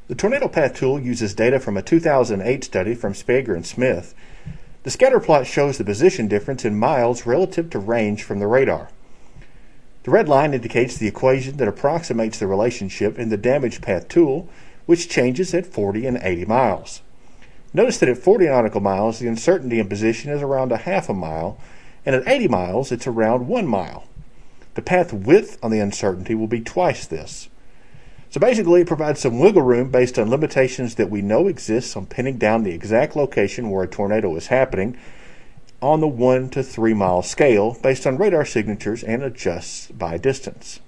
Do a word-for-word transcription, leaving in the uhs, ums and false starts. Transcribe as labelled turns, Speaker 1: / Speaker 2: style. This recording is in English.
Speaker 1: The Tornado Path tool uses data from a two thousand eight study from Spager and Smith. The scatter plot shows the position difference in miles relative to range from the radar. The red line indicates the equation that approximates the relationship in the damage path tool, which changes at forty and eighty miles. Notice that at forty nautical miles, the uncertainty in position is around a half a mile, and at eighty miles, it's around one mile. The path width on the uncertainty will be twice this. So basically, it provides some wiggle room based on limitations that we know exists on pinning down the exact location where a tornado is happening on the one to three mile scale based on radar signatures and adjusts by distance.